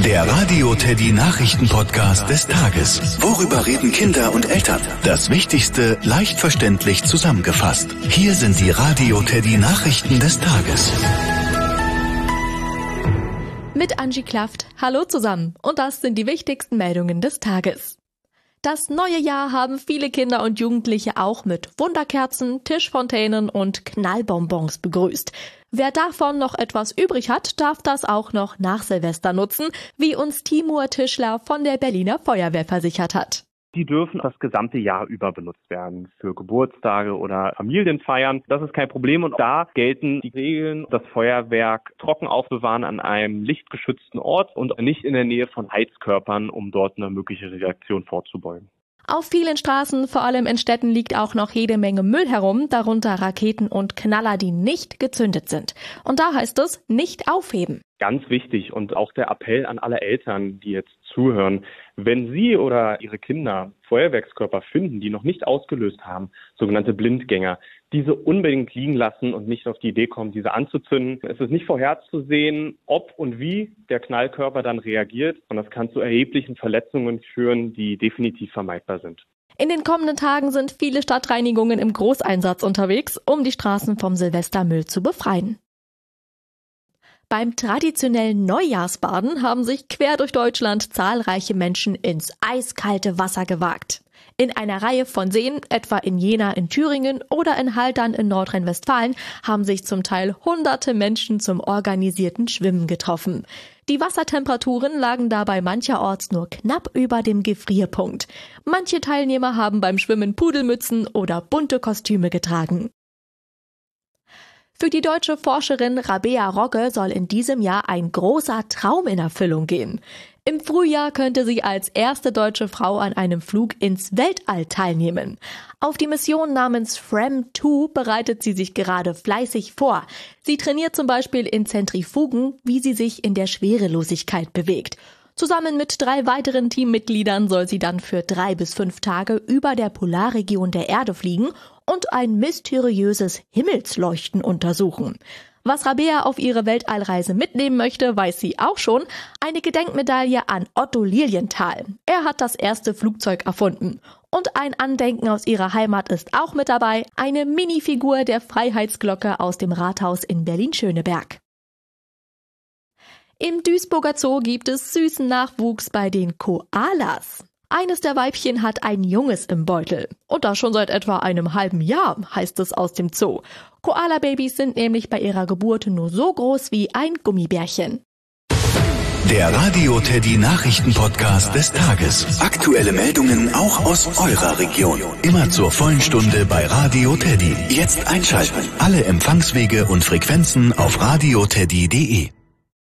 Der Radio Teddy Nachrichten-Podcast des Tages. Worüber reden Kinder und Eltern? Das Wichtigste leicht verständlich zusammengefasst. Hier sind die Radio Teddy Nachrichten des Tages. Mit Angie Klaft. Hallo zusammen. Und das sind die wichtigsten Meldungen des Tages. Das neue Jahr haben viele Kinder und Jugendliche auch mit Wunderkerzen, Tischfontänen und Knallbonbons begrüßt. Wer davon noch etwas übrig hat, darf das auch noch nach Silvester nutzen, wie uns Timur Tischler von der Berliner Feuerwehr versichert hat. Die dürfen das gesamte Jahr über benutzt werden, für Geburtstage oder Familienfeiern. Das ist kein Problem und da gelten die Regeln, das Feuerwerk trocken aufbewahren an einem lichtgeschützten Ort und nicht in der Nähe von Heizkörpern, um dort eine mögliche Reaktion vorzubeugen. Auf vielen Straßen, vor allem in Städten, liegt auch noch jede Menge Müll herum, darunter Raketen und Knaller, die nicht gezündet sind. Und da heißt es, nicht aufheben. Ganz wichtig und auch der Appell an alle Eltern, die jetzt zuhören, wenn Sie oder Ihre Kinder Feuerwerkskörper finden, die noch nicht ausgelöst haben, sogenannte Blindgänger, diese unbedingt liegen lassen und nicht auf die Idee kommen, diese anzuzünden. Es ist nicht vorherzusehen, ob und wie der Knallkörper dann reagiert und das kann zu erheblichen Verletzungen führen, die definitiv vermeidbar sind. In den kommenden Tagen sind viele Stadtreinigungen im Großeinsatz unterwegs, um die Straßen vom Silvestermüll zu befreien. Beim traditionellen Neujahrsbaden haben sich quer durch Deutschland zahlreiche Menschen ins eiskalte Wasser gewagt. In einer Reihe von Seen, etwa in Jena in Thüringen oder in Haltern in Nordrhein-Westfalen, haben sich zum Teil hunderte Menschen zum organisierten Schwimmen getroffen. Die Wassertemperaturen lagen dabei mancherorts nur knapp über dem Gefrierpunkt. Manche Teilnehmer haben beim Schwimmen Pudelmützen oder bunte Kostüme getragen. Für die deutsche Forscherin Rabea Rogge soll in diesem Jahr ein großer Traum in Erfüllung gehen. Im Frühjahr könnte sie als erste deutsche Frau an einem Flug ins Weltall teilnehmen. Auf die Mission namens FREM2 bereitet sie sich gerade fleißig vor. Sie trainiert zum Beispiel in Zentrifugen, wie sie sich in der Schwerelosigkeit bewegt. Zusammen mit 3 weiteren Teammitgliedern soll sie dann für 3 bis 5 Tage über der Polarregion der Erde fliegen und ein mysteriöses Himmelsleuchten untersuchen. Was Rabea auf ihre Weltallreise mitnehmen möchte, weiß sie auch schon. Eine Gedenkmedaille an Otto Lilienthal. Er hat das erste Flugzeug erfunden. Und ein Andenken aus ihrer Heimat ist auch mit dabei. Eine Minifigur der Freiheitsglocke aus dem Rathaus in Berlin-Schöneberg. Im Duisburger Zoo gibt es süßen Nachwuchs bei den Koalas. Eines der Weibchen hat ein Junges im Beutel. Und das schon seit etwa einem halben Jahr, heißt es aus dem Zoo. Koala-Babys sind nämlich bei ihrer Geburt nur so groß wie ein Gummibärchen. Der Radio Teddy Nachrichten-Podcast des Tages. Aktuelle Meldungen auch aus eurer Region. Immer zur vollen Stunde bei Radio Teddy. Jetzt einschalten. Alle Empfangswege und Frequenzen auf radioteddy.de.